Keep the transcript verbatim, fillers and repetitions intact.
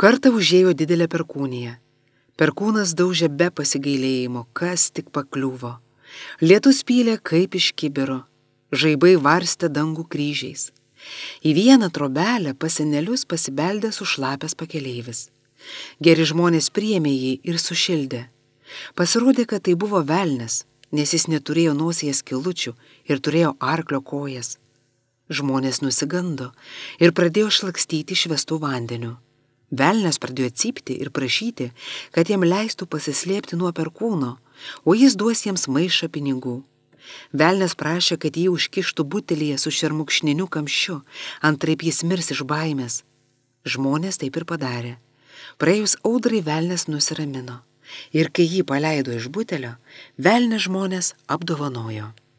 Kartą užėjo didelė perkūnija. Perkūnas daužė be pasigailėjimo, kas tik pakliuvo. Lietus pylė kaip iš kibiro, žaibai varstė dangų kryžiais. Į vieną trobelę pas senelius pasibeldė sušlapęs pakeleivis. Geri žmonės priėmė jį ir sušildė. Pasirodė, kad tai buvo velnias, nes jis neturėjo nosyje skylučių ir turėjo arklio kojas. Žmonės nusigando ir pradėjo šlakstyti švestų vandeniu. Velnias pradėjo cypti ir prašyti, kad jam leistų pasislėpti nuo perkūno, o jis duos jiems maišą pinigų. Velnias prašė, kad jį užkištų butelyje su šermukšniniu kamščiu, antraip jis mirs iš baimės. Žmonės taip ir padarė. Praėjus audrai velnias nusiramino ir kai jį paleido iš butelio, velnias žmonės apdovanojo.